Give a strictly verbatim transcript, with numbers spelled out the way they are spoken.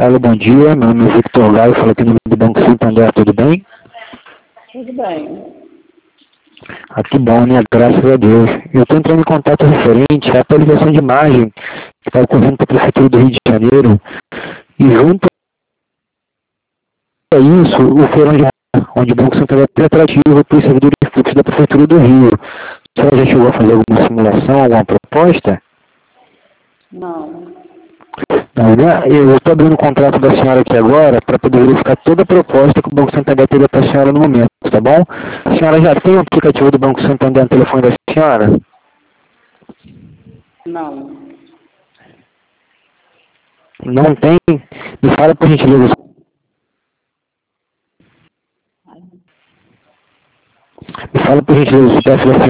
Alô, bom dia. Meu nome é Victor Gaio, falo aqui no do Banco Santander, tudo bem? Tudo bem. Ah, que bom, né? Graças a Deus. Eu estou entrando em contato referente à atualização de imagem que está ocorrendo para a Prefeitura do Rio de Janeiro e junto a isso, o Feirão de onde o Banco Santander é atrativo para os servidores públicos da Prefeitura do Rio. A senhora já chegou a fazer alguma simulação, alguma proposta? Não. Não, né? Eu estou abrindo o contrato da senhora aqui agora para poder verificar toda a proposta que o Banco Santander teria para a senhora no momento, tá bom? A senhora já tem o aplicativo do Banco Santander no telefone da senhora? Não. Não tem? Me fala por gentileza. Me fala por gentileza o C P F da senhora.